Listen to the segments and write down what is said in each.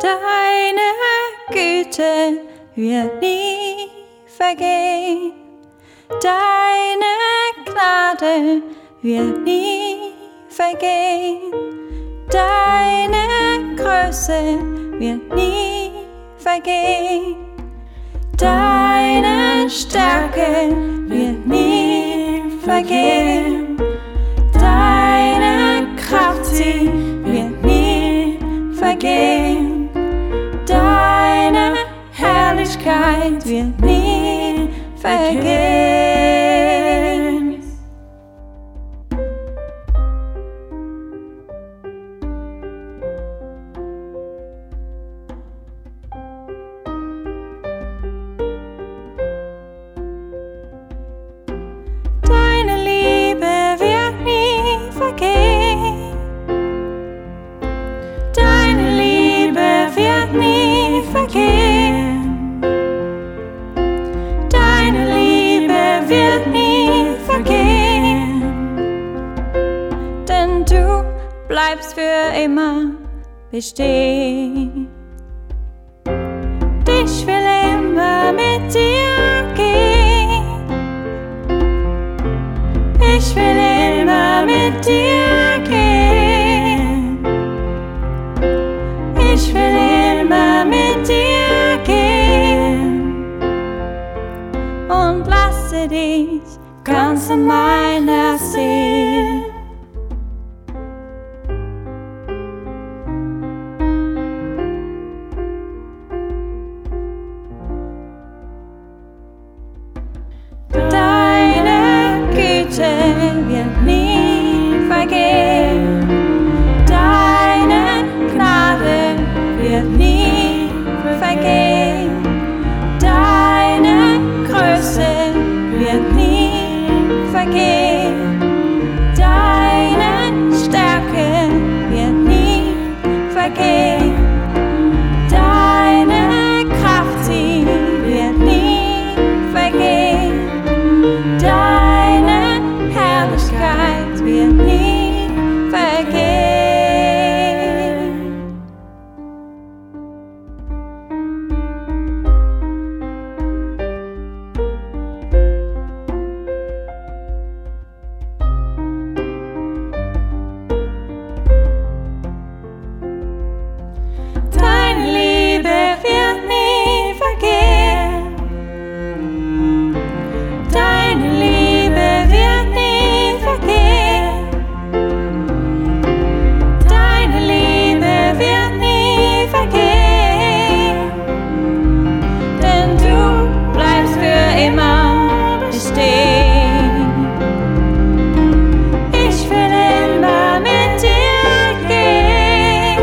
Deine Güte wird nie vergehen. Deine Gnade wird nie vergehen. Deine Größe wird nie vergehen. Deine Stärke wird nie vergehen. Deine Kraft, sie wird nie vergehen. Deine Herrlichkeit wird nie vergehen. Deine Liebe wird nie vergehen. Deine Liebe wird nie vergehen. Deine Liebe wird nie vergehen. Denn du bleibst für immer bestehen. Ich will immer mit dir gehen. Ich will immer mit dir gehen. Ich will immer mit dir gehen. Und lasse dich ganz in mein Herz sehen. Deine Güte wird nie vergehen. Deine Gnade wird nie vergehen. Deine Größe wird nie vergehen. Deine Stärke wird nie vergehen. Deine Kraft, sie wird nie vergehen. Deine Herrlichkeit wird nie vergehen. Deine Liebe wird nie vergehen. Deine Liebe wird nie vergehen. Deine Liebe wird nie vergehen. Denn du bleibst für immer bestehen. Ich will immer mit dir gehen.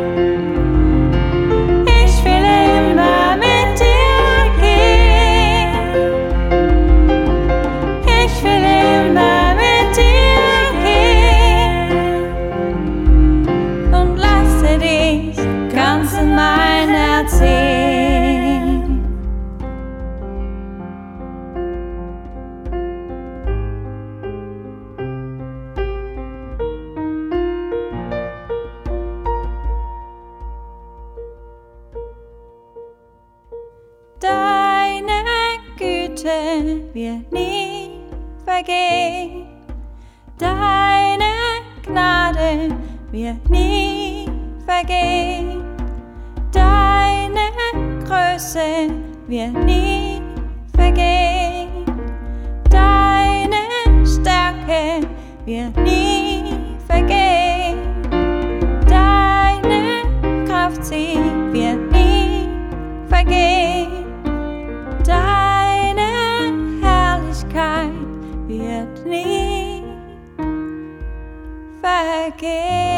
Ich will immer mit dir gehen. Ich will immer mit dir gehen. Und lasse dich ganz in mein Herz sehen. Deine Güte wird nie vergehen. Deine Gnade wird nie vergehen. Deine Größe wird nie vergehen. Deine Stärke wird nie vergehen. Deine Kraft, sie wird nie vergehen. Deine Herrlichkeit wird nie vergehen.